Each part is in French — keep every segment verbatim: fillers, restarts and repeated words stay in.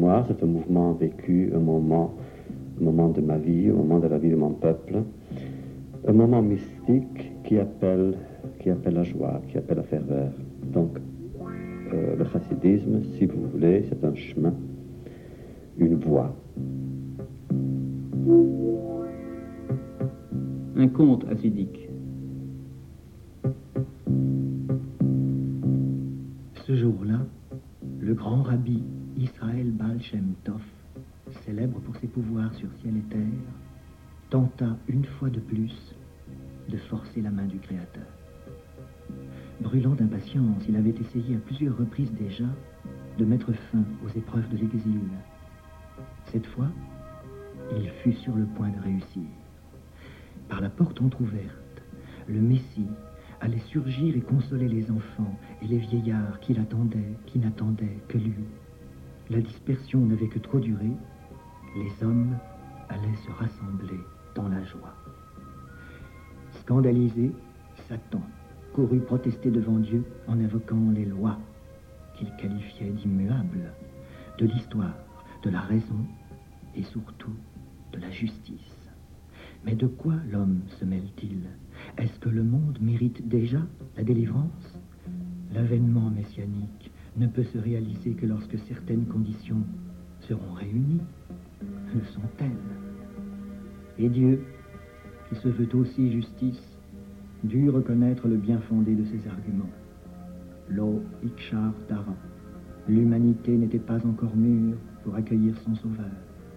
mémoire, c'est un mouvement vécu, un moment, un moment de ma vie, un moment de la vie de mon peuple, un moment mystique qui appelle, qui appelle la joie, qui appelle la ferveur. Donc, euh, le chassidisme, si vous voulez, c'est un chemin, une voie. Un conte hassidique. Ce jour-là, le grand rabbi Israël Baal Shem Tov, célèbre pour ses pouvoirs sur ciel et terre, tenta une fois de plus de forcer la main du Créateur. Brûlant d'impatience, il avait essayé à plusieurs reprises déjà de mettre fin aux épreuves de l'exil. Cette fois, il fut sur le point de réussir. Par la porte entr'ouverte, le Messie allait surgir et consoler les enfants et les vieillards qui l'attendaient, qui n'attendaient que lui. La dispersion n'avait que trop duré, les hommes allaient se rassembler dans la joie. Scandalisé, Satan courut protester devant Dieu en invoquant les lois qu'il qualifiait d'immuables, de l'histoire, de la raison et surtout de la justice. Mais de quoi l'homme se mêle-t-il? Est-ce que le monde mérite déjà la délivrance? L'avènement messianique ne peut se réaliser que lorsque certaines conditions seront réunies. Le sont-elles? Et Dieu, qui se veut aussi justice, dut reconnaître le bien fondé de ses arguments. Lo ikshar dara. L'humanité n'était pas encore mûre pour accueillir son sauveur.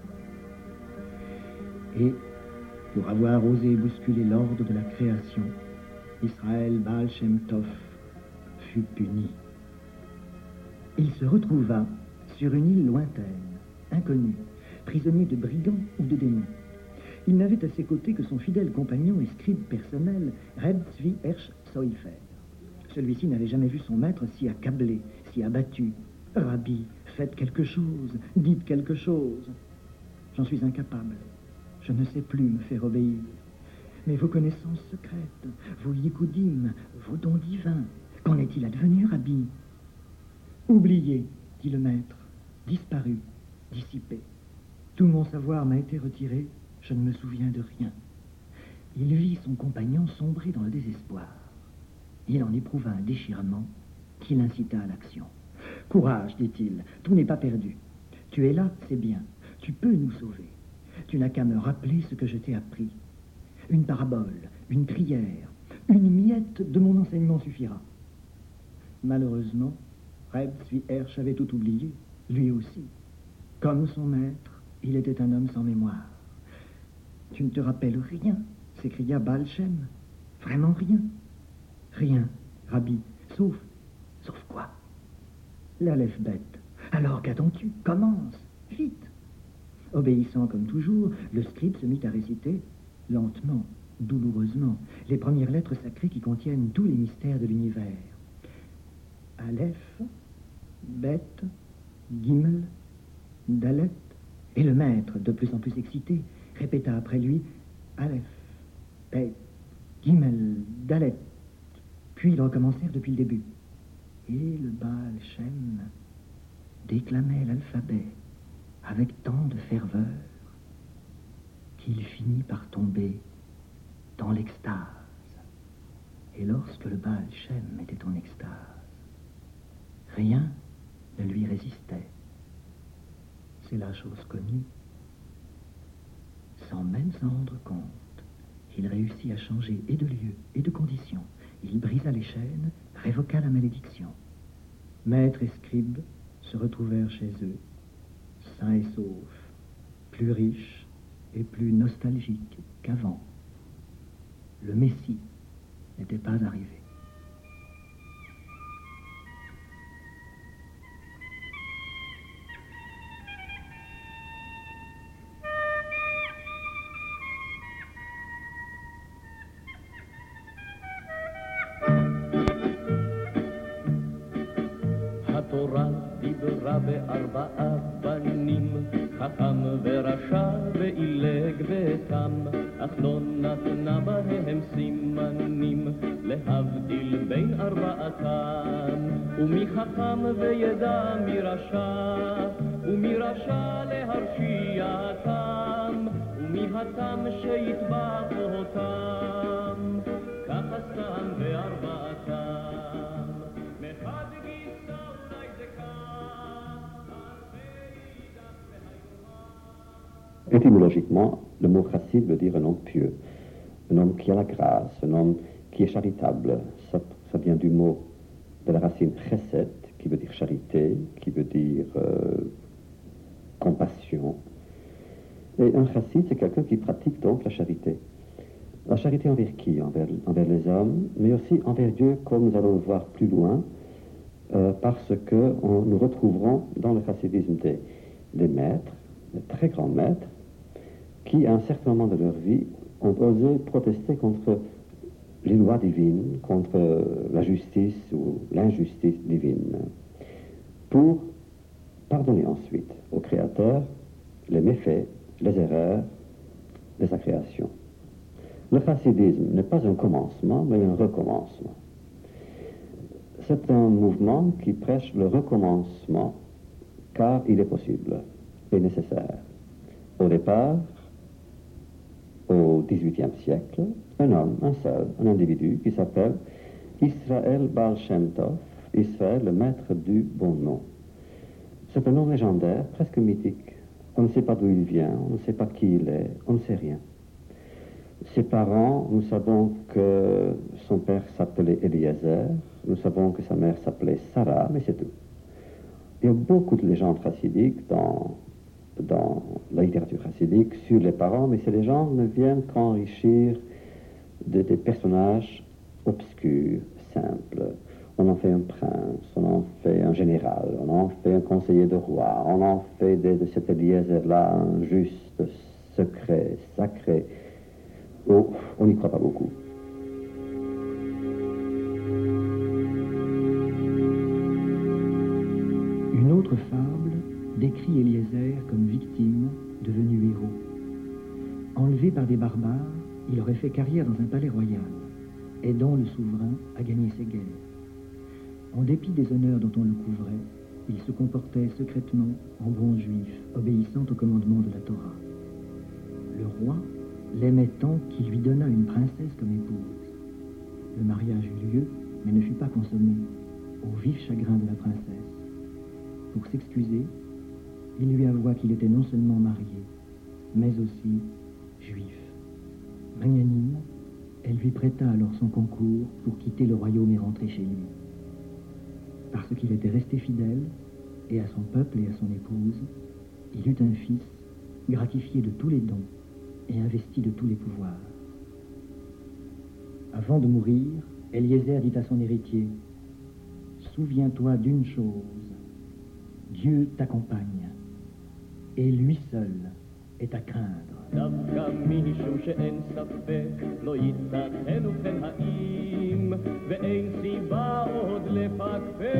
Et, pour avoir osé bousculer l'ordre de la création, Israël Baal Shem Tov fut puni. Il se retrouva sur une île lointaine, inconnue, prisonnier de brigands ou de démons. Il n'avait à ses côtés que son fidèle compagnon et scribe personnel, Reb Tzvi Hersh Soifer. Celui-ci n'avait jamais vu son maître si accablé, si abattu. « Rabbi, faites quelque chose, dites quelque chose. » J'en suis incapable. Je ne sais plus me faire obéir. Mais vos connaissances secrètes, vos yikoudim, vos dons divins, qu'en est-il advenu, Rabbi? Oublié, dit le maître, disparu, dissipé. Tout mon savoir m'a été retiré, je ne me souviens de rien. Il vit son compagnon sombrer dans le désespoir. Il en éprouva un déchirement qui l'incita à l'action. « Courage, dit-il, tout n'est pas perdu. Tu es là, c'est bien, tu peux nous sauver. Tu n'as qu'à me rappeler ce que je t'ai appris. Une parabole, une prière, une miette de mon enseignement suffira. » Malheureusement, Reb Tzvi Hersh avait tout oublié, lui aussi. Comme son maître, il était un homme sans mémoire. « Tu ne te rappelles rien ?» s'écria Baal Shem. « Vraiment rien ?»« Rien, Rabbi, sauf... sauf quoi ?» L'Aleph bête. « Alors qu'attends-tu? Commence, vite !» Obéissant comme toujours, le scribe se mit à réciter, lentement, douloureusement, les premières lettres sacrées qui contiennent tous les mystères de l'univers. Aleph, Bet, Gimel, Dalet, et le maître, de plus en plus excité, répéta après lui Aleph, Bet, Gimel, Dalet. Puis ils recommencèrent depuis le début. Et le Baal Shem déclamait l'alphabet avec tant de ferveur qu'il finit par tomber dans l'extase. Et lorsque le Baal Shem était en extase, rien ne lui résistait. C'est la chose connue. Sans même s'en rendre compte, il réussit à changer et de lieu et de condition. Il brisa les chaînes, révoqua la malédiction. Maître et scribe se retrouvèrent chez eux, sains et saufs, plus riches et plus nostalgiques qu'avant. Le Messie n'était pas arrivé. התורה דיברה בארבעה בנים, חכם ורשע ועילג ותם, אך לא נתנה בהם סימנים להבדיל בין ארבעתם. ומי חכם וידע מי רשע, ומי רשע להרשיעתם, ומי התם שיטבח אותם, ככה סתם בארבעתם. מחד גיסא אולי זה כך, Étymologiquement, le mot chassid veut dire un homme pieux, un homme qui a la grâce, un homme qui est charitable. Ça, ça vient du mot, de la racine chesed, qui veut dire charité, qui veut dire euh, compassion. Et un chassid, c'est quelqu'un qui pratique donc la charité. La charité envers qui? Envers, envers les hommes, mais aussi envers Dieu, comme nous allons le voir plus loin, euh, parce que on, nous retrouverons dans le chassidisme des, des maîtres, des très grands maîtres, qui, à un certain moment de leur vie, ont osé protester contre les lois divines, contre la justice ou l'injustice divine, pour pardonner ensuite au Créateur les méfaits, les erreurs de sa création. Le chassidisme n'est pas un commencement, mais un recommencement. C'est un mouvement qui prêche le recommencement, car il est possible et nécessaire. Au départ, au dix-huitième siècle, un homme, un seul, un individu qui s'appelle Israël Baal Shem Tov, Israël, le maître du bon nom. C'est un nom légendaire, presque mythique. On ne sait pas d'où il vient, on ne sait pas qui il est, on ne sait rien. Ses parents, nous savons que son père s'appelait Eliezer, nous savons que sa mère s'appelait Sarah, mais c'est tout. Il y a beaucoup de légendes chassidiques dans, dans la littérature chassidique sur les parents, mais ces légendes ne viennent qu'enrichir de, des personnages obscurs, simples. On en fait un prince, on en fait un général, on en fait un conseiller de roi, on en fait de, de cet Eliezer-là un juste, secret, sacré. Oh, on n'y croit pas beaucoup. Une autre fable décrit Eliezer comme victime devenu héros. Enlevé par des barbares, il aurait fait carrière dans un palais royal, aidant le souverain à gagner ses guerres. En dépit des honneurs dont on le couvrait, il se comportait secrètement en bon juif, obéissant aux commandements de la Torah. Le roi l'aimait tant qu'il lui donna une princesse comme épouse. Le mariage eut lieu, mais ne fut pas consommé, au vif chagrin de la princesse. Pour s'excuser, il lui avoua qu'il était non seulement marié, mais aussi juif. Magnanime, elle lui prêta alors son concours pour quitter le royaume et rentrer chez lui. Parce qu'il était resté fidèle, et à son peuple et à son épouse, il eut un fils, gratifié de tous les dons et investi de tous les pouvoirs. Avant de mourir, Eliezer dit à son héritier, « Souviens-toi d'une chose, Dieu t'accompagne, et lui seul est à craindre. » דווקא משום שאין ספק לא ייתכן ובכן האם ואין סיבה עוד לפקפק.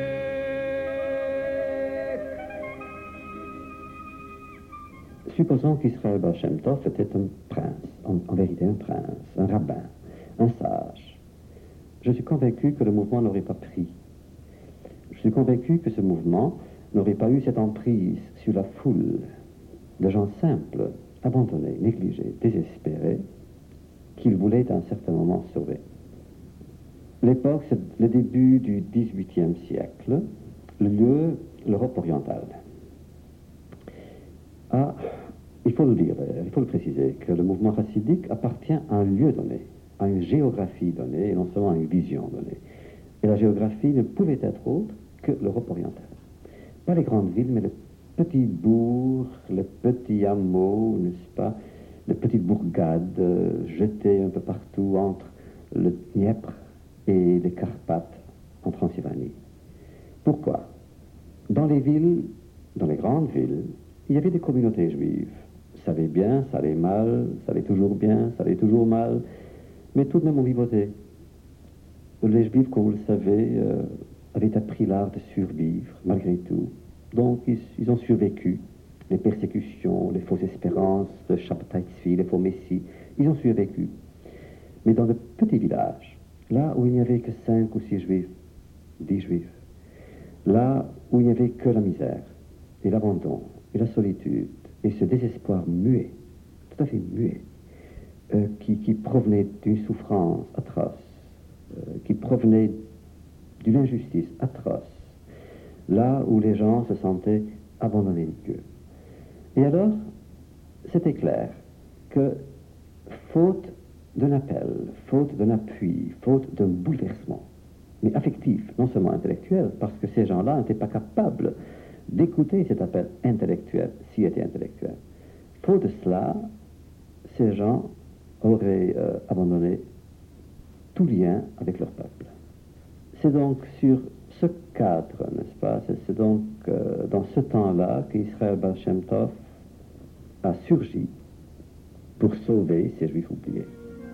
Supposons qu'Israël Baal Shem Tov était un prince, en, en vérité un prince, un rabbin, un sage. Je suis convaincu que le mouvement n'aurait pas pris. Je suis convaincu que ce mouvement n'aurait pas eu cette emprise sur la foule de gens simples, abandonnés, négligés, désespérés, qu'il voulait à un certain moment sauver. L'époque, c'est le début du dix-huitième siècle, le lieu, l'Europe orientale. Ah, il faut le dire, il faut le préciser, que le mouvement chassidique appartient à un lieu donné, à une géographie donnée, et non seulement à une vision donnée. Et la géographie ne pouvait être autre que l'Europe orientale. Pas les grandes villes, mais les petits bourgs, les petits hameaux, n'est-ce pas, les petites bourgades euh, jetées un peu partout entre le Dniepr et les Carpates en Transylvanie. Pourquoi? Dans les villes, dans les grandes villes, il y avait des communautés juives. Ça allait bien, ça allait mal, ça allait toujours bien, ça allait toujours mal, mais tout de même on vivotait. Les juifs, comme vous le savez, euh, avaient appris l'art de survivre, malgré tout. Donc ils, ils ont survécu les persécutions, les fausses espérances, le Shabbatai Tzvi, les faux messies. Ils ont survécu. Mais dans de petits villages, là où il n'y avait que cinq ou six juifs, dix juifs, là où il n'y avait que la misère, et l'abandon, et la solitude, et ce désespoir muet, tout à fait muet, euh, qui, qui provenait d'une souffrance atroce, euh, qui provenait d'une injustice atroce, là où les gens se sentaient abandonnés de Dieu. Et alors, c'était clair que, faute d'un appel, faute d'un appui, faute d'un bouleversement, mais affectif, non seulement intellectuel, parce que ces gens-là n'étaient pas capables d'écouter cet appel intellectuel, s'il était intellectuel. Faute de cela, ces gens auraient euh, abandonné tout lien avec leur peuple. C'est donc sur ce cadre, n'est-ce pas, c'est, c'est donc euh, dans ce temps-là qu'Israël Baal Shem Tov a surgi pour sauver ces Juifs oubliés.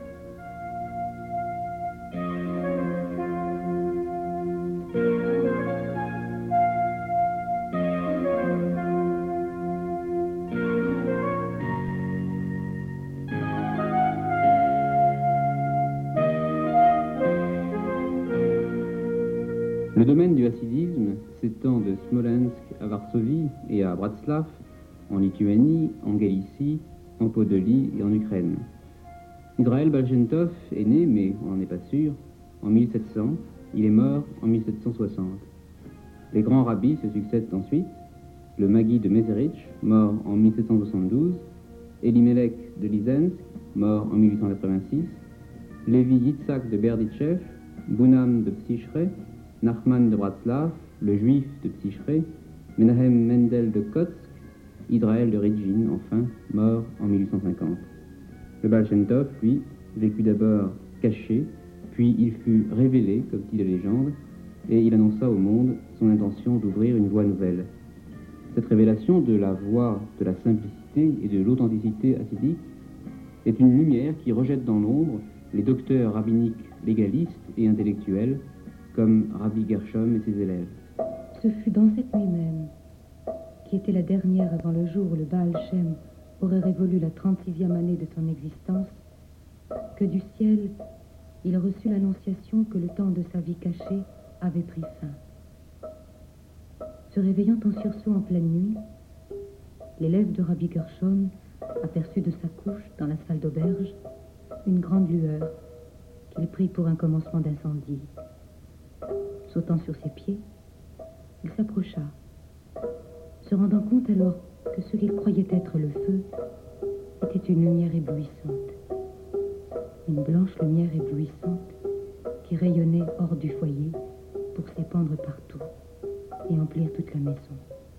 Le domaine du hassidisme s'étend de Smolensk à Varsovie et à Bratslav, en Lituanie, en Galicie, en Podolie et en Ukraine. Israël Baal Shem Tov est né, mais on n'en est pas sûr, en mille sept cents. Il est mort en mille sept cent soixante. Les grands rabbis se succèdent ensuite, le Magui de Meseritch, mort en mille sept cent soixante-douze, Elimelech de Lizensk, mort en mille huit cent quatre-vingt-six, Lévi Yitzhak de Berditchev, Bunam de Psichre, Nachman de Bratslav, le juif de Psichre, Menahem Mendel de Kotsk, Israël de Ridjin, enfin, mort en mille huit cent cinquante. Le Baal Shem Tov, lui, vécut d'abord caché, puis il fut révélé, comme dit la légende, et il annonça au monde son intention d'ouvrir une voie nouvelle. Cette révélation de la voie de la simplicité et de l'authenticité hassidique est une lumière qui rejette dans l'ombre les docteurs rabbiniques légalistes et intellectuels, comme Rabbi Gershom et ses élèves. Ce fut dans cette nuit même, qui était la dernière avant le jour où le Baal Shem aurait révolu la trente-sixième année de son existence, que du ciel, il reçut l'annonciation que le temps de sa vie cachée avait pris fin. Se réveillant en sursaut en pleine nuit, l'élève de Rabbi Gershom aperçut de sa couche, dans la salle d'auberge, une grande lueur qu'il prit pour un commencement d'incendie. Sautant sur ses pieds, il s'approcha, se rendant compte alors que ce qu'il croyait être le feu était une lumière éblouissante. Une blanche lumière éblouissante qui rayonnait hors du foyer pour s'épandre partout et emplir toute la maison.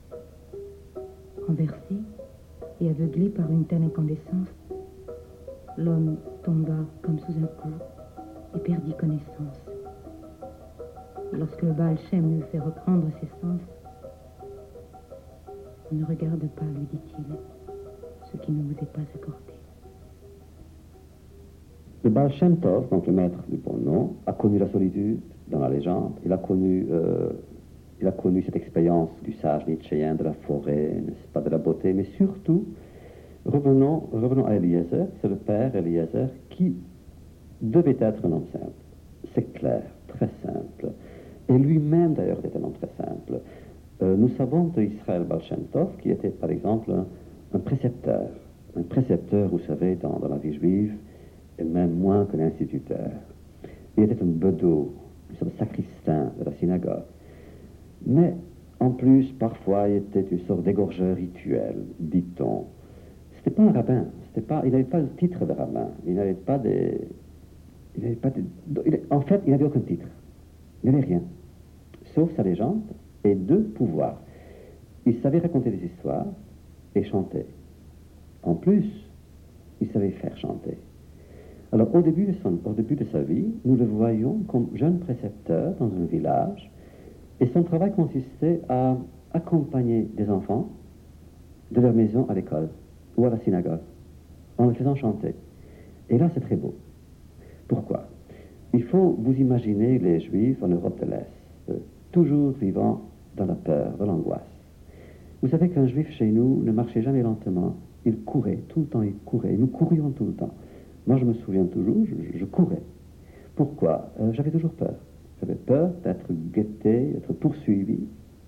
Renversé et aveuglé par une telle incandescence, l'homme tomba comme sous un coup et perdit connaissance. Et lorsque le Baal Shem lui fait reprendre ses sens, « Ne regarde pas, lui dit-il, ce qui ne vous est pas apporté. » Le Baal Shem Tov, donc le maître du bon nom, a connu la solitude dans la légende. Il a connu, euh, il a connu cette expérience du sage nietzschéen de la forêt, n'est-ce pas, de la beauté, mais surtout, revenons, revenons à Eliezer, c'est le père Eliezer qui devait être un homme simple. C'est clair, très simple. Et lui-même, d'ailleurs, était un homme très simple. Euh, nous savons d'Israël Baal Shem Tov qui était, par exemple, un, un précepteur. Un précepteur, vous savez, dans, dans la vie juive, et même moins qu'un instituteur. Il était un bedeau, une sorte de sacristain de la synagogue. Mais, en plus, parfois, il était une sorte d'égorgeur rituel, dit-on. C'était pas un rabbin. C'était pas, il n'avait pas le titre de rabbin. Il n'avait pas des... Il n'avait pas des, il, en fait, il n'avait aucun titre. Il n'avait rien. Sauf sa légende et deux pouvoirs. Il savait raconter des histoires et chanter. En plus, il savait faire chanter. Alors, au début de, son, au début de sa vie, nous le voyons comme jeune précepteur dans un village, et son travail consistait à accompagner des enfants de leur maison à l'école ou à la synagogue, en les faisant chanter. Et là, c'est très beau. Pourquoi? Il faut vous imaginer les Juifs en Europe de l'Est, euh, toujours vivant dans la peur, dans l'angoisse. Vous savez qu'un Juif chez nous ne marchait jamais lentement, il courait, tout le temps il courait, nous courions tout le temps. Moi je me souviens toujours, je, je courais. Pourquoi? euh, J'avais toujours peur. J'avais peur d'être guetté, d'être poursuivi,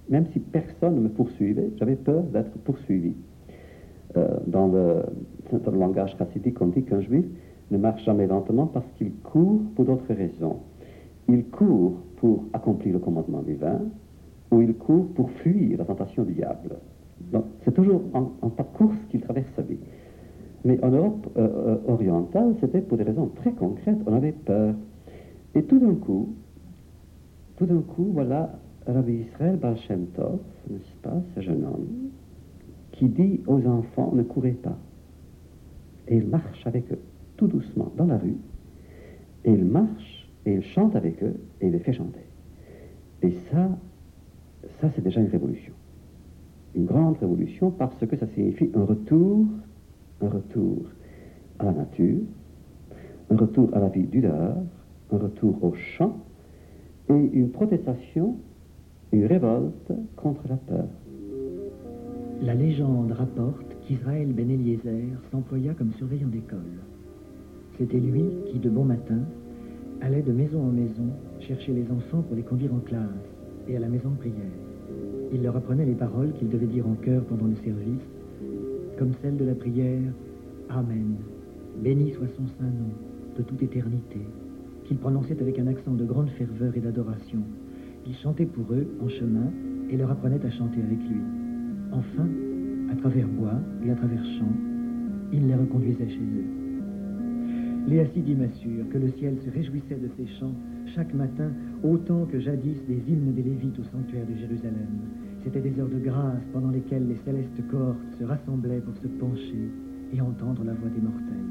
Même si personne ne me poursuivait, j'avais peur d'être poursuivi. Euh, dans, le, dans le langage chassidique, on dit qu'un juif ne marche jamais lentement parce qu'il court pour d'autres raisons. Il court pour accomplir le commandement divin ou il court pour fuir la tentation du diable. Donc, c'est toujours en, en pas de course qu'il traverse sa vie. Mais en Europe euh, orientale, c'était pour des raisons très concrètes. On avait peur. Et tout d'un coup, tout d'un coup, voilà Rabbi Israël Baal Shem Tov, n'est-ce pas, ce jeune homme, qui dit aux enfants, ne courez pas. Et il marche avec eux, tout doucement, dans la rue. Et il marche, et il chante avec eux, et il les fait chanter. Et ça, ça c'est déjà une révolution. Une grande révolution, parce que ça signifie un retour, un retour à la nature, un retour à la vie du dehors, un retour au chant, et une protestation, une révolte contre la peur. La légende rapporte qu'Israël Ben Eliezer s'employa comme surveillant d'école. C'était lui qui, de bon matin, allait de maison en maison chercher les enfants pour les conduire en classe et à la maison de prière. Il leur apprenait les paroles qu'ils devaient dire en chœur pendant le service, comme celle de la prière « Amen, béni soit son saint nom, de toute éternité », qu'il prononçait avec un accent de grande ferveur et d'adoration. Il chantait pour eux en chemin et leur apprenait à chanter avec lui. Enfin, à travers bois et à travers champs, il les reconduisait chez eux. Les Hassidim assurent que le ciel se réjouissait de ces chants chaque matin, autant que jadis des hymnes des Lévites au sanctuaire de Jérusalem. C'étaient des heures de grâce pendant lesquelles les célestes cohortes se rassemblaient pour se pencher et entendre la voix des mortels.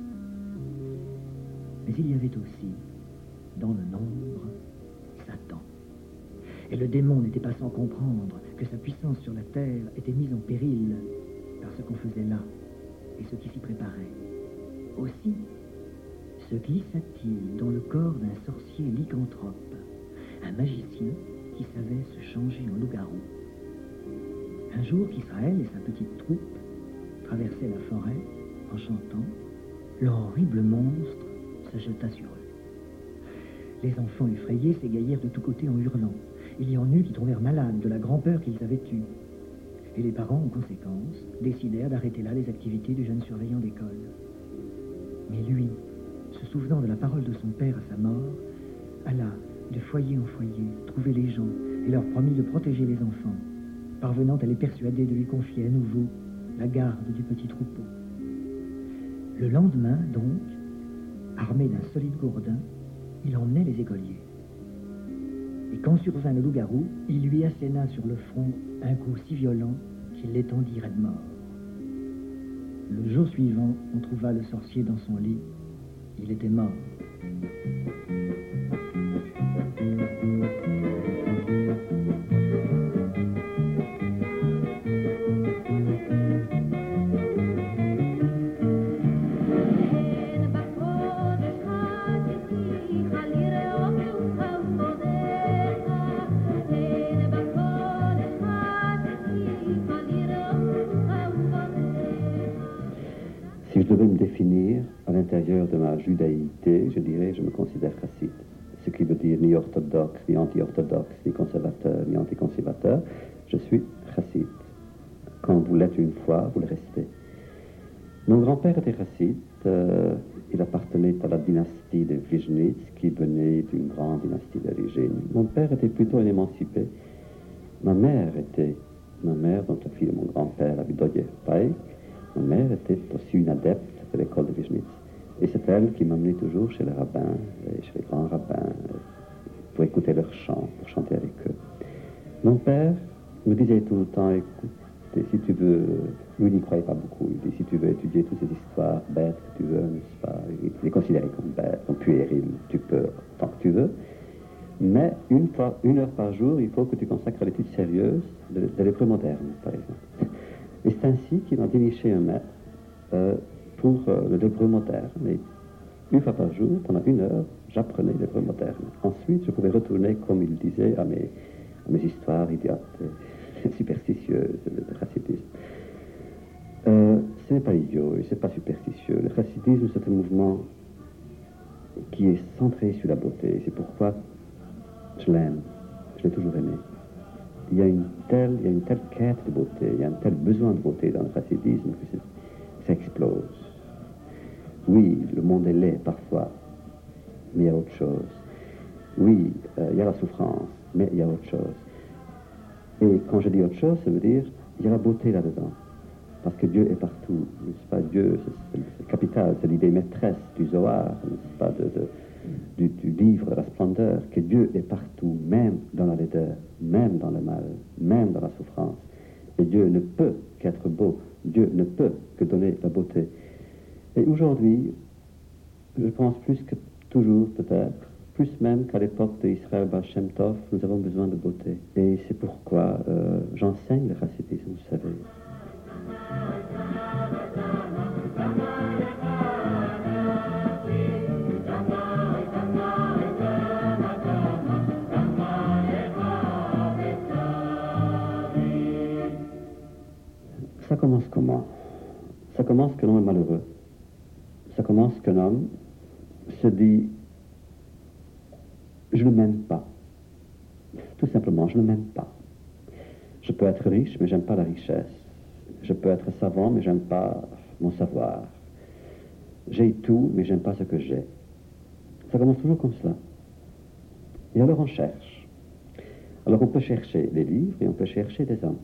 Mais il y avait aussi, dans le nombre, Satan. Et le démon n'était pas sans comprendre que sa puissance sur la terre était mise en péril par ce qu'on faisait là et ce qui s'y préparait. Aussi, se glissa-t-il dans le corps d'un sorcier lycanthrope, un magicien qui savait se changer en loup-garou. Un jour qu'Israël et sa petite troupe traversaient la forêt en chantant, l'horrible monstre se jeta sur eux. Les enfants effrayés s'égaillèrent de tous côtés en hurlant. Il y en eut qui tombèrent malades de la grand-peur qu'ils avaient eue. Et les parents, en conséquence, décidèrent d'arrêter là les activités du jeune surveillant d'école. Mais lui, se souvenant de la parole de son père à sa mort, alla de foyer en foyer trouver les gens et leur promit de protéger les enfants, parvenant à les persuader de lui confier à nouveau la garde du petit troupeau. Le lendemain, donc, armé d'un solide gourdin, il emmenait les écoliers. Et quand survint le loup-garou, il lui asséna sur le front un coup si violent qu'il l'étendit raide mort. Le jour suivant, on trouva le sorcier dans son lit. Il était mort. Si je devais me définir à l'intérieur de ma judaïté, je dirais je me considère chasside. Ce qui veut dire ni orthodoxe, ni anti-orthodoxe, ni conservateur, ni anti-conservateur. Je suis chasside. Quand vous l'êtes une fois, vous le restez. Mon grand-père était chasside. Euh, il appartenait à la dynastie de Vizhnitz, qui venait d'une grande dynastie d'origine. Mon père était plutôt un émancipé. Ma mère était, ma mère, donc la fille de mon grand-père, Avidoye Paik, ma mère était aussi une adepte de l'école de Vizhnitz. Et c'est elle qui m'amenait toujours chez les rabbins, et chez les grands rabbins, pour écouter leurs chants, pour chanter avec eux. Mon père me disait tout le temps, écoute, si tu veux, lui n'y croyait pas beaucoup, il dit, si tu veux étudier toutes ces histoires bêtes que tu veux, n'est-ce pas, il les considérait comme bêtes, comme puériles, tu peux, tant que tu veux, mais une fois, une heure par jour, il faut que tu consacres à l'étude sérieuse de, de l'hébreu moderne, par exemple. Et c'est ainsi qu'il m'a déniché un maître euh, pour euh, l'hébreu moderne. Et une fois par jour, pendant une heure, j'apprenais l'hébreu moderne. Ensuite, je pouvais retourner, comme il disait, à mes, à mes histoires idiotes, euh, superstitieuses de, de chassidisme. Euh, ce n'est pas idiot et ce n'est pas superstitieux. Le chassidisme, c'est un mouvement qui est centré sur la beauté. C'est pourquoi je l'aime. Je l'ai toujours aimé. il y a une telle, il y a une telle quête de beauté, il y a un tel besoin de beauté dans le chassidisme que ça explose. Oui, le monde est laid parfois, mais il y a autre chose. Oui, euh, il y a la souffrance, mais il y a autre chose. Et quand je dis autre chose, ça veut dire il y a la beauté là-dedans. Parce que Dieu est partout, n'est-ce pas? Dieu, c'est, c'est capital, c'est l'idée maîtresse du Zohar, n'est-ce pas, de, de, du, du livre de la splendeur, que Dieu est partout, même dans la laideur, même dans le mal, même dans la souffrance. Et Dieu ne peut qu'être beau, Dieu ne peut que donner la beauté. Et aujourd'hui, je pense plus que toujours peut-être, plus même qu'à l'époque d'Israël Baal Shem Tov, nous avons besoin de beauté. Et c'est pourquoi euh, j'enseigne le chassidisme, vous savez. Ça commence comment? Ça commence qu'un homme est malheureux. Ça commence qu'un homme se dit « je ne m'aime pas ». Tout simplement, je ne m'aime pas. Je peux être riche, mais j'aime pas la richesse. Je peux être savant, mais j'aime pas mon savoir. J'ai tout, mais j'aime pas ce que j'ai. Ça commence toujours comme cela. Et alors on cherche. Alors on peut chercher des livres et on peut chercher des hommes.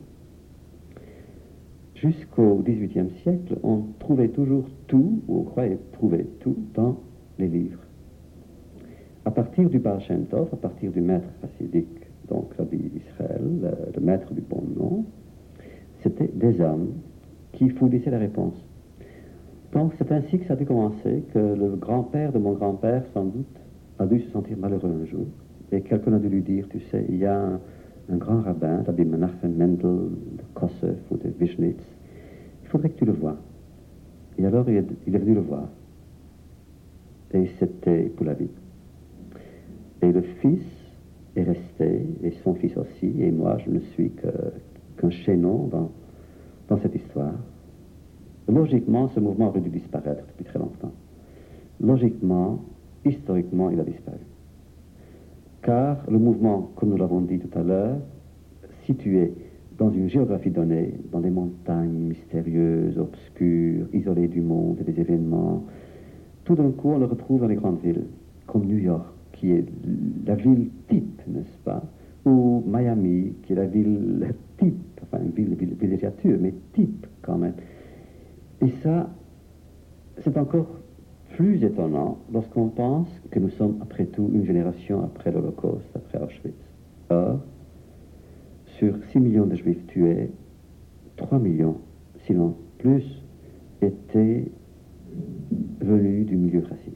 Jusqu'au dix-huitième siècle, on trouvait toujours tout, ou on croyait trouver tout, dans les livres. À partir du Baal Shem Tov, à partir du maître chassidique, donc Rabbi Israël, le, le maître du bon nom, c'était des hommes qui fournissaient la réponse. Donc c'est ainsi que ça a dû commencer, que le grand-père de mon grand-père, sans doute, a dû se sentir malheureux un jour. Et quelqu'un a dû lui dire, tu sais, il y a un, un grand rabbin, Rabbi Menachem Mendel de Kossev ou de Višnitz, il faudrait que tu le vois. Et alors il est, il est venu le voir. Et c'était pour la vie. Et le fils est resté, et son fils aussi, et moi je ne suis que, qu'un chaînon dans, dans cette histoire. Logiquement, ce mouvement aurait dû disparaître depuis très longtemps. Logiquement, historiquement, il a disparu. Car le mouvement, comme nous l'avons dit tout à l'heure, situé dans une géographie donnée, dans des montagnes mystérieuses, obscures, isolées du monde et des événements, tout d'un coup on le retrouve dans les grandes villes, comme New York, qui est la ville type, n'est-ce pas, ou Miami, qui est la ville type, enfin une ville de villégiature, mais type quand même. Et ça, c'est encore plus étonnant lorsqu'on pense que nous sommes après tout une génération après l'Holocauste, après Auschwitz. Or, sur six millions de juifs tués, trois millions, sinon plus, étaient venus du milieu chassidique.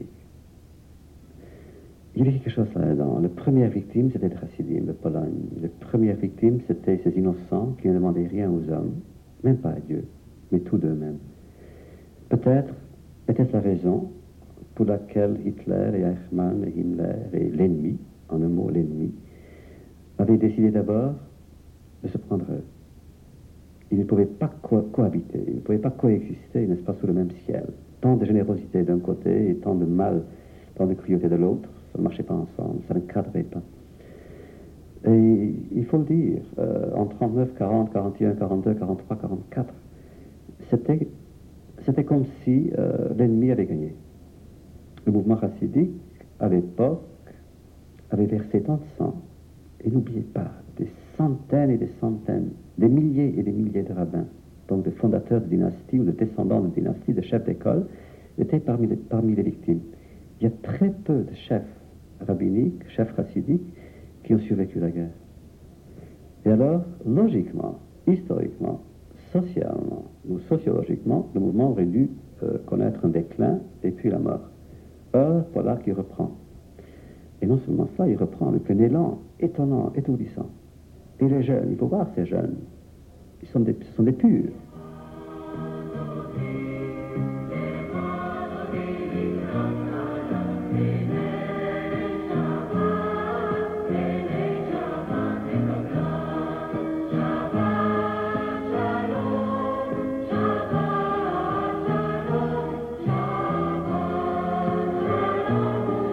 Il y avait quelque chose là-dedans. La première victime, c'était le chassidim de Pologne. La première victime, c'était ces innocents qui ne demandaient rien aux hommes, même pas à Dieu, mais tout d'eux-mêmes. Peut-être était-ce la raison pour laquelle Hitler et Eichmann et Himmler et l'ennemi, en un mot l'ennemi, avaient décidé d'abord de se prendre eux. Ils ne pouvaient pas co- cohabiter, ils ne pouvaient pas coexister, n'est-ce pas, sous le même ciel. Tant de générosité d'un côté et tant de mal, tant de cruauté de l'autre, ça ne marchait pas ensemble, ça ne cadrait pas. Et il faut le dire, euh, en trente-neuf, quarante, quarante et un, quarante-deux, quarante-trois, quarante-quatre, c'était, c'était comme si euh, l'ennemi avait gagné. Le mouvement chassidique, à l'époque, avait versé tant de sang, et n'oubliez pas, des centaines et des centaines, des milliers et des milliers de rabbins, donc de fondateurs de dynasties ou de descendants de dynasties, de chefs d'école, étaient parmi les, parmi les victimes. Il y a très peu de chefs rabbiniques, chefs chassidiques, qui ont survécu la guerre. Et alors, logiquement, historiquement, socialement ou sociologiquement, le mouvement aurait dû euh, connaître un déclin et puis la mort. Or, voilà qu'il reprend. Et non seulement ça, il reprend avec un élan étonnant, étourdissant. Et les jeunes, il faut voir ces jeunes, ils sont des, ce sont des purs.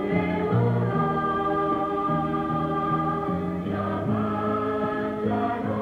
Shabbat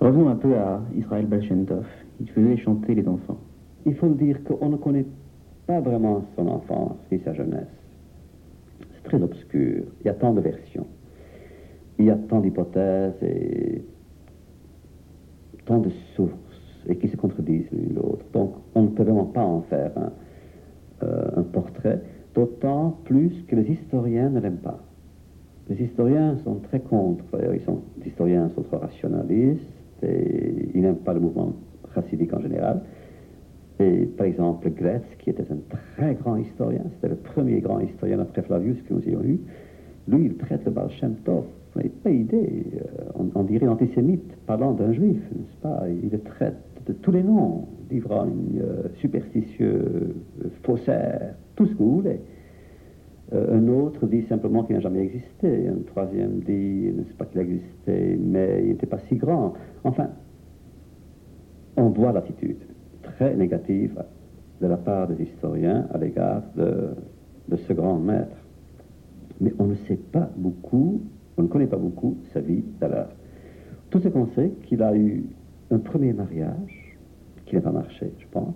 Revenons un peu à Israël Baal Shem Tov. Il faisait chanter les enfants. Il faut dire qu'on ne connaît pas vraiment son enfance ni sa jeunesse. C'est très obscur. Il y a tant de versions. Il y a tant d'hypothèses et tant de sources et qui se contredisent l'une l'autre. Donc, on ne peut vraiment pas en faire un, euh, un portrait, d'autant plus que les historiens ne l'aiment pas. Les historiens sont très contre. Ils sont, les historiens sont trop rationalistes et ils n'aiment pas le mouvement chassidique en général. Et par exemple, Gretz, qui était un très grand historien, c'était le premier grand historien après Flavius que nous ayons eu, lui, il traite le Baal Shem Tov. Vous n'avez pas idée, on, on dirait antisémite parlant d'un juif, n'est-ce pas? Il le traite de tous les noms, d'ivrogne, euh, superstitieux, euh, faussaire, tout ce que vous voulez. Euh, un autre dit simplement qu'il n'a jamais existé, un troisième dit, ne sait pas qu'il existait, mais il n'était pas si grand. Enfin, on voit l'attitude très négative de la part des historiens à l'égard de, de ce grand maître. Mais on ne sait pas beaucoup, on ne connaît pas beaucoup sa vie d'alors. Tout ce qu'on sait, qu'il a eu un premier mariage, qui n'a pas marché, je pense,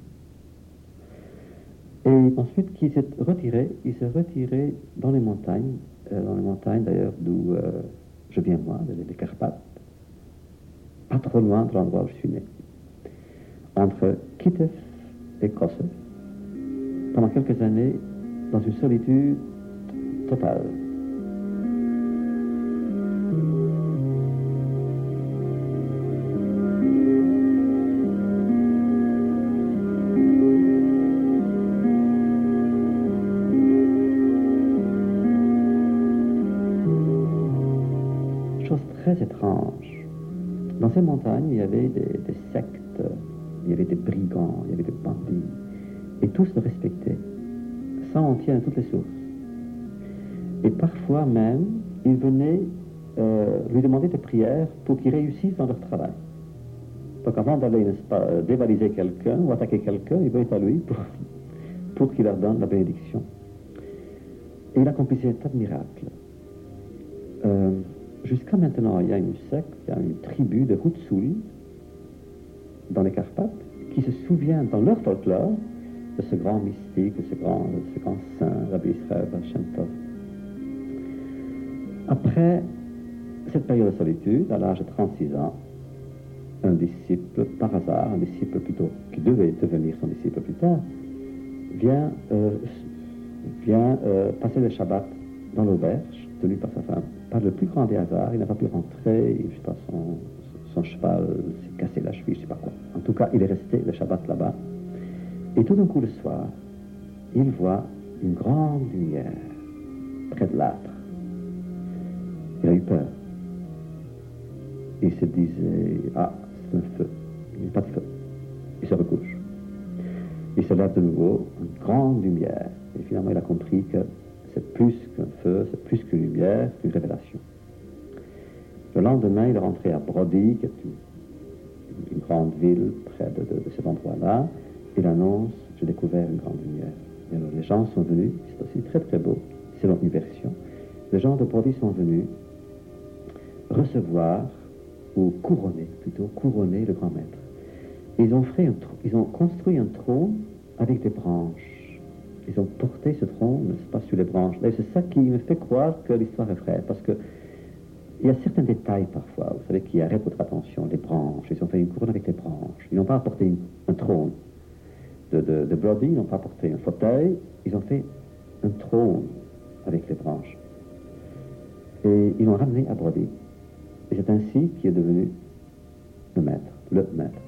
et ensuite qu'il s'est retiré, il s'est retiré dans les montagnes, euh, dans les montagnes d'ailleurs d'où euh, je viens moi, les, les Carpates, pas trop loin de l'endroit où je suis né, entre Kitef et Kosov, pendant quelques années, dans une solitude totale. Chose très étrange. Dans ces montagnes, il y avait des, des sectes, il y avait des brigands, il y avait des bandits, et tous le respectaient. Ça, on tient à toutes les sources. Et parfois même, ils venaient euh, lui demander des prières pour qu'ils réussissent dans leur travail. Donc avant d'aller, n'est-ce pas, dévaliser quelqu'un ou attaquer quelqu'un, ils venaient à lui pour, pour qu'il leur donne la bénédiction. Et il accomplissait un tas de miracles. Euh, Jusqu'à maintenant, il y a une secte, il y a une tribu de Hutsul dans les Carpates qui se souvient dans leur folklore de ce grand mystique, de ce grand, de ce grand saint, Rabbi Israël Baal Shem Tov. Après cette période de solitude, à l'âge de trente-six ans, un disciple, par hasard, un disciple plutôt qui devait devenir son disciple plus tard, vient, euh, vient euh, passer le Shabbat dans l'auberge, tenu par sa femme. Par le plus grand des hasards, il n'a pas pu rentrer, je sais pas, son, son cheval s'est cassé la cheville, je sais pas quoi. En tout cas, il est resté le Shabbat là-bas. Et tout d'un coup, le soir, il voit une grande lumière près de l'âtre. Il a eu peur. Il se disait, ah, c'est un feu. Il n'y a pas de feu. Il se recouche. Il se lève de nouveau, une grande lumière. Et finalement, il a compris que c'est plus qu'un feu, c'est plus qu'une lumière, c'est une révélation. Le lendemain, il est rentré à Brody, qui est une, une grande ville près de, de, de cet endroit-là. Il annonce, j'ai découvert une grande lumière. Et alors, les gens sont venus, c'est aussi très très beau, selon une version. Les gens de Brody sont venus recevoir, ou couronner, plutôt, couronner le grand maître. Ils ont, fait un, ils ont construit un trône avec des branches. Ils ont porté ce trône, n'est-ce pas, sur les branches. Et c'est ça qui me fait croire que l'histoire est vraie, parce que il y a certains détails parfois, vous savez, qui arrêtent votre attention, les branches. Ils ont fait une couronne avec des branches. Ils n'ont pas apporté une, un trône de, de, de Brody, ils n'ont pas apporté un fauteuil, ils ont fait un trône avec les branches. Et ils l'ont ramené à Brody. Et c'est ainsi qu'il est devenu le maître, le maître.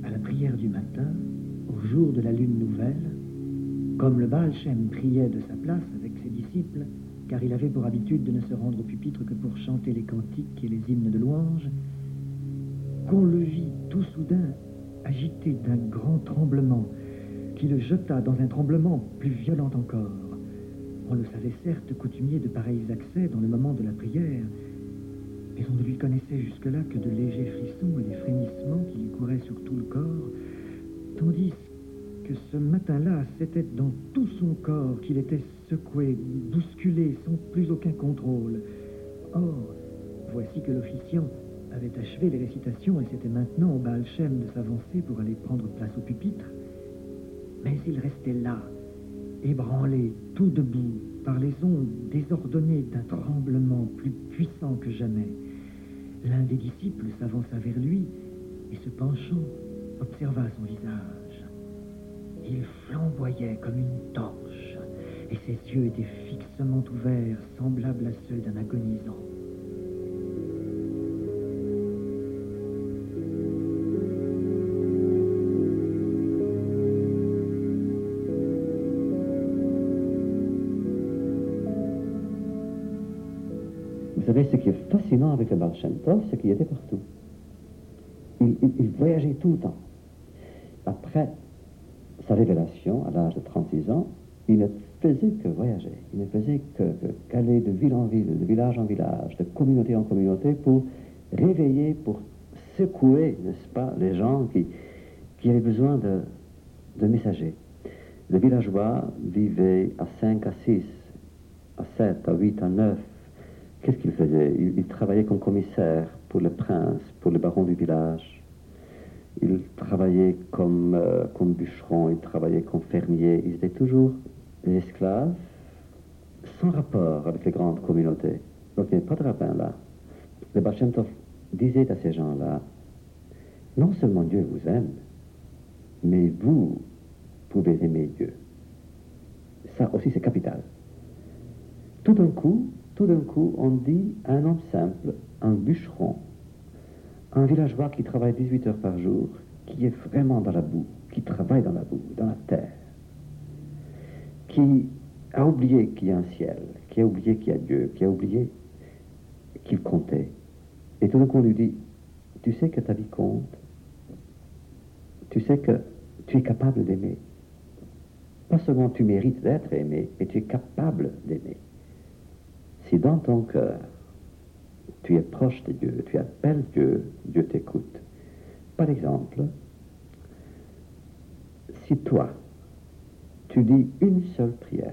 à la prière du matin, au jour de la lune nouvelle, comme le Baal Shem priait de sa place avec ses disciples, car il avait pour habitude de ne se rendre au pupitre que pour chanter les cantiques et les hymnes de louange, qu'on le vit tout soudain agité d'un grand tremblement qui le jeta dans un tremblement plus violent encore. On le savait certes coutumier de pareils accès dans le moment de la prière, mais on ne lui connaissait jusque-là que de légers frissons et des frémissements qui lui couraient sur tout le corps, tandis que ce matin-là, c'était dans tout son corps qu'il était secoué, bousculé, sans plus aucun contrôle. Or, voici que l'officiant avait achevé les récitations et c'était maintenant au Baal Shem de s'avancer pour aller prendre place au pupitre. Mais il restait là, ébranlé, tout debout, par les ondes désordonnées d'un tremblement plus puissant que jamais. L'un des disciples s'avança vers lui et se penchant, observa son visage. Il flamboyait comme une torche et ses yeux étaient fixement ouverts, semblables à ceux d'un agonisant. Vous savez, ce qui est fascinant avec le Baal Shem Tov, c'est qu'il était partout. Il, il, il voyageait tout le temps. Après sa révélation, à l'âge de trente-six ans, il ne faisait que voyager. Il ne faisait que, que qu'aller de ville en ville, de village en village, de communauté en communauté pour réveiller, pour secouer, n'est-ce pas, les gens qui, qui avaient besoin de, de messagers. Les villageois vivaient à cinq, à six, à sept, à huit, à neuf. Qu'est-ce qu'ils faisaient? Ils, ils travaillaient comme commissaires pour le prince, pour le baron du village. Ils travaillaient comme, euh, comme bûcherons, ils travaillaient comme fermiers. Ils étaient toujours des esclaves, sans rapport avec les grandes communautés. Donc il n'y avait pas de rabbin là. Le Baal Shem Tov disait à ces gens-là, non seulement Dieu vous aime, mais vous pouvez aimer Dieu. Ça aussi c'est capital. Tout d'un coup, tout d'un coup, on dit à un homme simple, un bûcheron, un villageois qui travaille dix-huit heures par jour, qui est vraiment dans la boue, qui travaille dans la boue, dans la terre, qui a oublié qu'il y a un ciel, qui a oublié qu'il y a Dieu, qui a oublié qu'il comptait. Et tout d'un coup, on lui dit, tu sais que ta vie compte, tu sais que tu es capable d'aimer. Pas seulement tu mérites d'être aimé, mais tu es capable d'aimer. Si dans ton cœur, tu es proche de Dieu, tu appelles Dieu, Dieu t'écoute. Par exemple, si toi, tu dis une seule prière,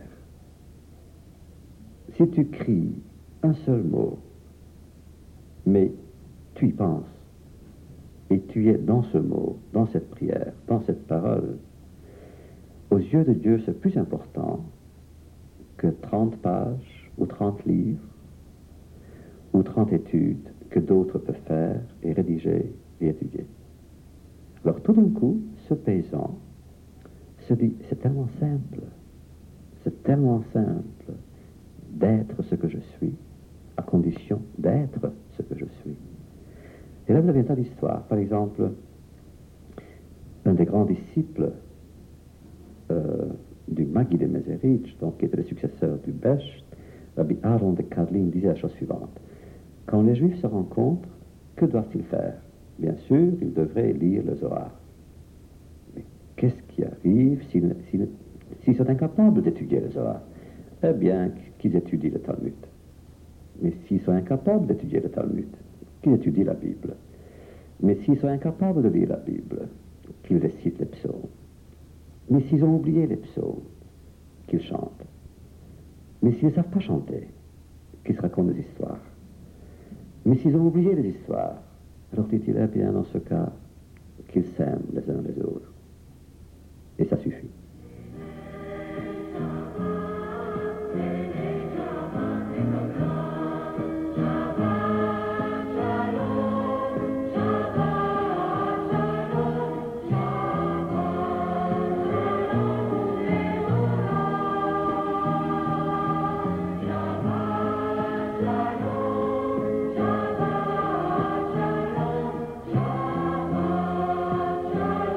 si tu cries un seul mot, mais tu y penses, et tu es dans ce mot, dans cette prière, dans cette parole, aux yeux de Dieu, c'est plus important que trente pages ou trente livres ou trente études que d'autres peuvent faire et rédiger et étudier. Alors tout d'un coup, ce paysan se dit, c'est tellement simple, c'est tellement simple d'être ce que je suis, à condition d'être ce que je suis. Et là, vous avez un tas d'histoires. Par exemple, un des grands disciples euh, du Magid de Mezerich, donc qui était le successeur du Besht, Rabbi Aaron de Karlin, disait la chose suivante. Quand les Juifs se rencontrent, que doivent-ils faire? Bien sûr, ils devraient lire le Zohar. Mais qu'est-ce qui arrive s'ils, s'ils, s'ils sont incapables d'étudier le Zohar? Eh bien, qu'ils étudient le Talmud. Mais s'ils sont incapables d'étudier le Talmud, qu'ils étudient la Bible. Mais s'ils sont incapables de lire la Bible, qu'ils récitent les psaumes. Mais s'ils ont oublié les psaumes, qu'ils chantent. Mais s'ils ne savent pas chanter, qu'ils se racontent des histoires. Mais s'ils ont oublié les histoires, alors dit-il, eh bien, dans ce cas, qu'ils s'aiment les uns les autres. Et ça suffit. Shabbat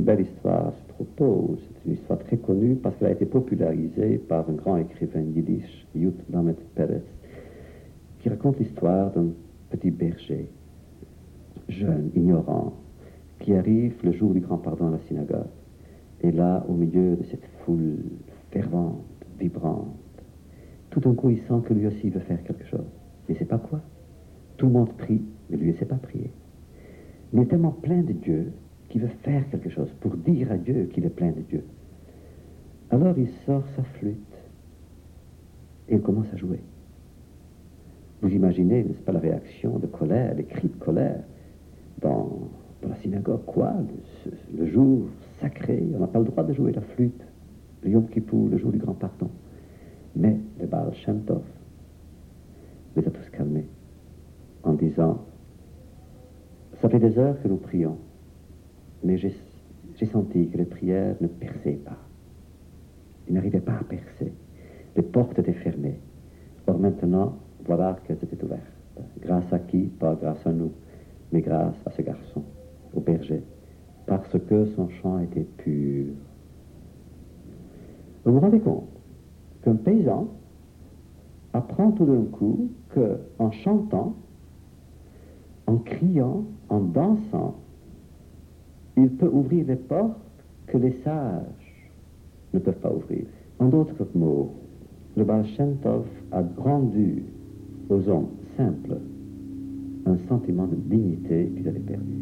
une belle histoire à ce propos. C'est une histoire très connue parce qu'elle a été popularisée par un grand écrivain yiddish, Yud Lamed Peretz, qui raconte l'histoire d'un petit berger, jeune, ignorant, qui arrive le jour du grand pardon à la synagogue. Et là, au milieu de cette foule fervente, vibrante, tout d'un coup, il sent que lui aussi veut faire quelque chose. Il ne sait pas quoi. Tout le monde prie, mais lui ne sait pas prier. Il est tellement plein de Dieu qu'il veut faire quelque chose pour dire à Dieu qu'il est plein de Dieu. Alors il sort sa flûte et il commence à jouer. Vous imaginez, n'est-ce pas, la réaction de colère, les cris de colère dans, dans la synagogue. Quoi, le, le jour sacré, on n'a pas le droit de jouer la flûte, le Yom Kippour, le jour du grand pardon. Mais le Baal Shem Tov les a tous calmés en disant: ça fait des heures que nous prions, mais j'ai, j'ai senti que les prières ne perçaient pas. Ils n'arrivaient pas à percer. Les portes étaient fermées. Or maintenant, voilà qu'elles étaient ouvertes. Grâce à qui? Pas grâce à nous, mais grâce à ce garçon, au berger, parce que son chant était pur. Vous vous rendez compte qu'un paysan apprend tout d'un coup qu'en chantant, en criant, en dansant, il peut ouvrir les portes que les sages ne peuvent pas ouvrir. En d'autres mots, le Baal Shem Tov a rendu aux hommes simples un sentiment de dignité qu'ils avaient perdu.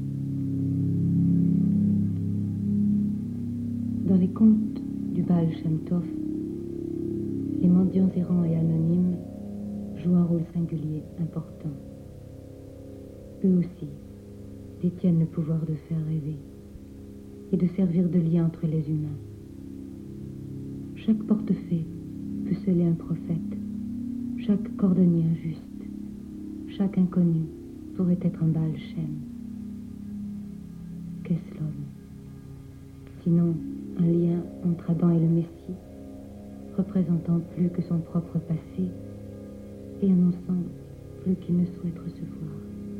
Dans les contes du Baal Shem Tov, les mendiants errants et anonymes jouent un rôle singulier, important. Eux aussi détiennent le pouvoir de faire rêver et de servir de lien entre les humains. Chaque portefeuille peut sceller un prophète, chaque cordonnier injuste, chaque inconnu pourrait être un Baal Shem. Qu'est-ce l'homme? Sinon un lien entre Adam et le Messie, représentant plus que son propre passé et annonçant plus qu'il ne souhaite recevoir.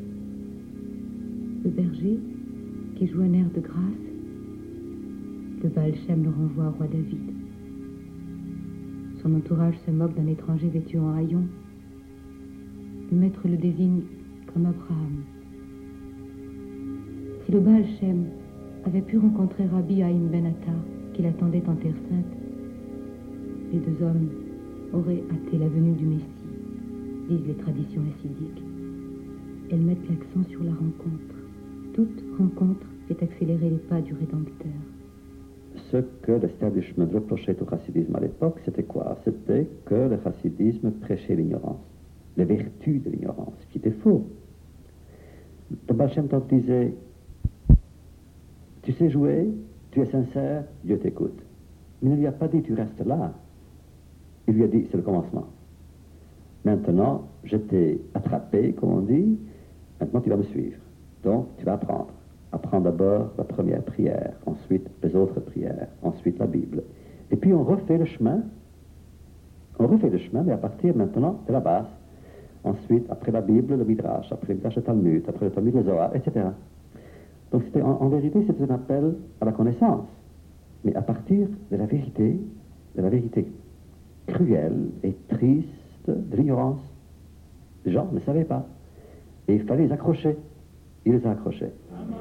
Le berger, qui joue un air de grâce, le Baal Shem le renvoie au roi David. Son entourage se moque d'un étranger vêtu en haillons. Le maître le désigne comme Abraham. Si le Baal Shem avait pu rencontrer Rabbi Haïm Ben Atta, qui l'attendait en Terre Sainte, les deux hommes auraient hâté la venue du Messie, disent les traditions hassidiques. Elles mettent l'accent sur la rencontre. Toute rencontre fait accélérer les pas du Rédempteur. Ce que l'establishment reprochait au chassidisme à l'époque, c'était quoi? C'était que le chassidisme prêchait l'ignorance, les vertus de l'ignorance, ce qui était faux. Le Baal Shem Tov disait: tu sais jouer, tu es sincère, Dieu t'écoute. Mais il ne lui a pas dit tu restes là. Il lui a dit c'est le commencement. Maintenant, je t'ai attrapé, comme on dit, maintenant tu vas me suivre. Donc, tu vas apprendre. Apprends d'abord la première prière, ensuite les autres prières, ensuite la Bible. Et puis on refait le chemin. On refait le chemin, mais à partir maintenant de la base. Ensuite, après la Bible, le Midrash, après le Midrash, le Talmud, après le Talmud, le Zohar, et cetera. Donc c'était, en, en vérité, c'était un appel à la connaissance. Mais à partir de la vérité, de la vérité cruelle et triste de l'ignorance. Les gens ne savaient pas. Et il fallait les accrocher. Il les a accrochés.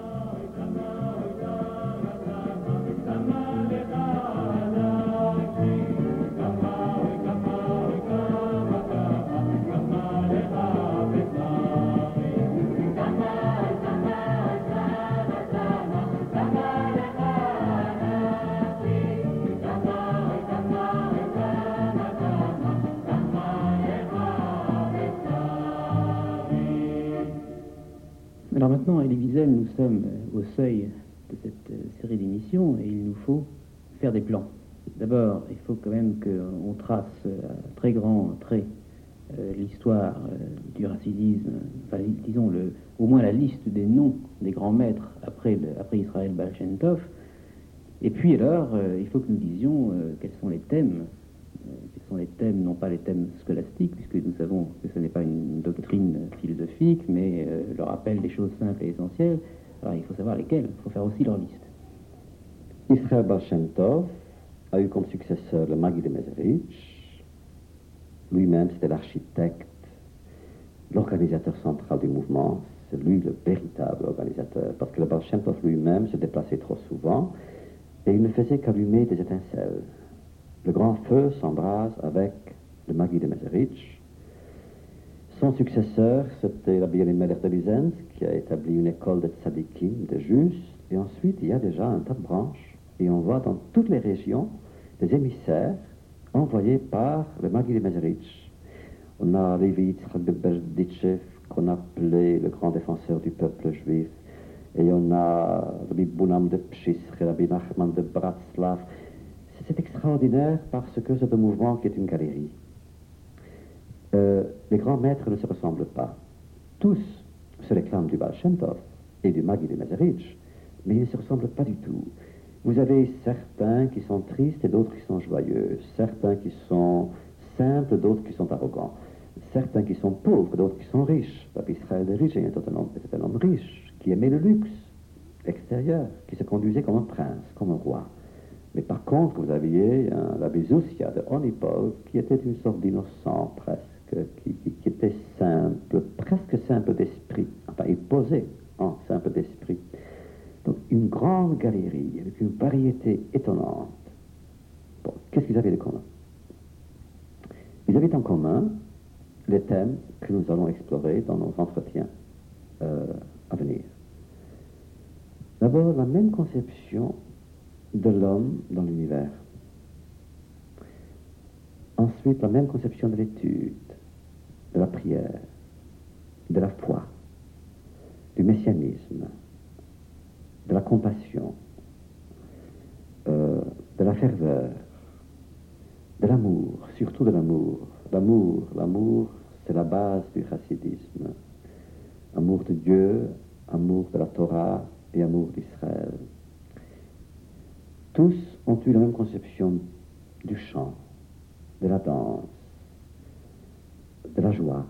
Alors maintenant, Elie Wiesel, nous sommes au seuil de cette série d'émissions et il nous faut faire des plans. D'abord, il faut quand même qu'on trace à très grands traits euh, l'histoire euh, du racidisme, enfin disons le, au moins la liste des noms des grands maîtres après, le, après Israël Baal Shem Tov. Et puis alors, euh, il faut que nous disions euh, quels sont les thèmes, euh, quels sont les thèmes, non pas les thèmes scolastiques, puisque nous savons que ce n'est pas une doctrine philosophique, mais euh, le rappel des choses simples et essentielles. Alors il faut savoir lesquelles, il faut faire aussi leur liste. Israël Baal Shem Tov a eu comme successeur le Maggid de Mezerich. Lui-même, c'était l'architecte, l'organisateur central du mouvement. C'est lui le véritable organisateur, parce que le Baal Shem Tov lui-même se déplaçait trop souvent et il ne faisait qu'allumer des étincelles. Le grand feu s'embrase avec le Maggid de Mezerich. Son successeur, c'était Rabbi Elimelech de Lizensk, qui a établi une école de tzadikim, de justes, et ensuite il y a déjà un tas de branches, et on voit dans toutes les régions des émissaires envoyés par le Maggid de Mezerich. On a Levi Yitzhak de Berditchev, qu'on appelait le grand défenseur du peuple juif, et on a Rabbi Bunam de Pshisr, Rabbi Nachman de Bratslav. C'est extraordinaire parce que c'est un mouvement qui est une galerie. Euh, les grands maîtres ne se ressemblent pas. Tous se réclament du Baal Shem Tov et du Maggid de Mezerich, mais ils ne se ressemblent pas du tout. Vous avez certains qui sont tristes et d'autres qui sont joyeux, certains qui sont simples, d'autres qui sont arrogants, certains qui sont pauvres, d'autres qui sont riches. Rabbi Israël de Riche était un homme, était un homme riche, qui aimait le luxe extérieur, qui se conduisait comme un prince, comme un roi. Mais par contre, vous aviez un Rabbi Zoussia de Onipol, qui était une sorte d'innocent presque, qui, qui, qui était simple, presque simple d'esprit. Enfin, il posait en simple d'esprit. Donc, une grande galerie, avec une variété étonnante. Bon, qu'est-ce qu'ils avaient de commun? Ils avaient en commun les thèmes que nous allons explorer dans nos entretiens euh, à venir. D'abord, la même conception de l'homme dans l'univers. Ensuite, la même conception de l'étude, de la prière, de la foi, du messianisme, de la compassion, euh, de la ferveur, de l'amour, surtout de l'amour. L'amour, l'amour, c'est la base du chassidisme. Amour de Dieu, amour de la Torah et amour d'Israël. Tous ont eu la même conception du chant, de la danse, de la joie.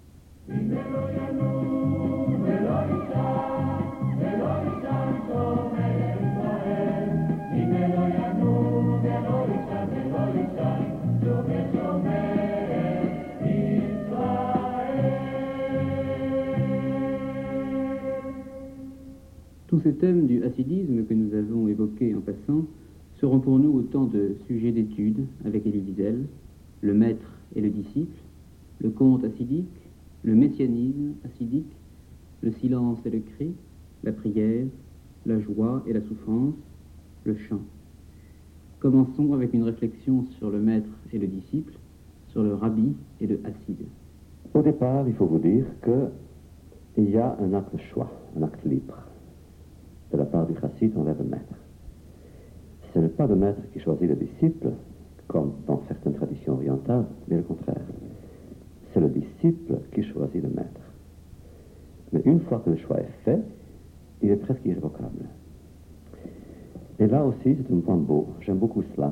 Tous ces thèmes du hassidisme que nous avons évoqués en passant seront pour nous autant de sujets d'étude avec Elie Wiesel, le maître et le disciple, le conte hassidique, le messianisme hassidique, le silence et le cri, la prière, la joie et la souffrance, le chant. Commençons avec une réflexion sur le maître et le disciple, sur le rabbi et le hassid. Au départ, il faut vous dire qu'il y a un acte de choix, un acte libre, de la part du chassid envers le maître. Ce n'est pas le maître qui choisit le disciple, comme dans certaines traditions orientales, mais le contraire. C'est le disciple qui choisit le maître. Mais une fois que le choix est fait, il est presque irrévocable. Et là aussi, c'est un point beau. J'aime beaucoup cela.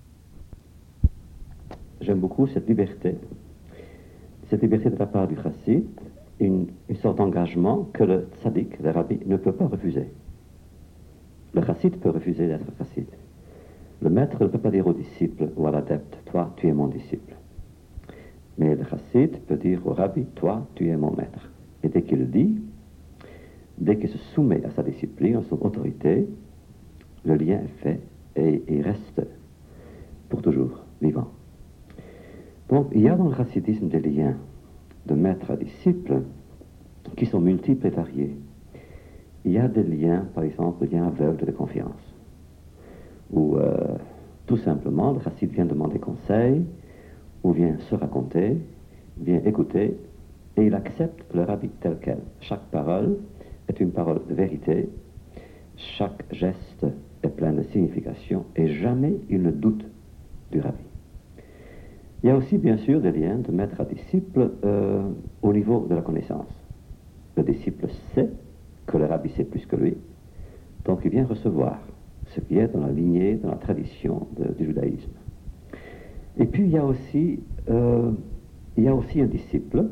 J'aime beaucoup cette liberté. Cette liberté de la part du chassid, une, une sorte d'engagement que le tzaddik, le rabbi, ne peut pas refuser. Le chassid peut refuser d'être chassid. Le maître ne peut pas dire au disciple ou à l'adepte, toi, tu es mon disciple. Mais le chassid peut dire au rabbi, toi, tu es mon maître. Et dès qu'il le dit, dès qu'il se soumet à sa discipline, à son autorité, le lien est fait et il reste pour toujours vivant. Donc, il y a dans le chassidisme des liens de maître à disciple qui sont multiples et variés. Il y a des liens, par exemple, des liens aveugles de confiance, où euh, tout simplement le chassid vient demander conseil, ou vient se raconter, vient écouter, et il accepte le rabbi tel quel. Chaque parole est une parole de vérité, chaque geste est plein de signification, et jamais il ne doute du rabbi. Il y a aussi bien sûr des liens de maître à disciple euh, au niveau de la connaissance. Le disciple sait que le rabbi sait plus que lui, donc il vient recevoir ce qui est dans la lignée, dans la tradition de, du judaïsme. Et puis il y a aussi, euh, il y a aussi un disciple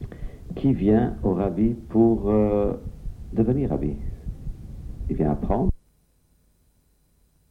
qui vient au rabbi pour euh, devenir rabbi. Il vient apprendre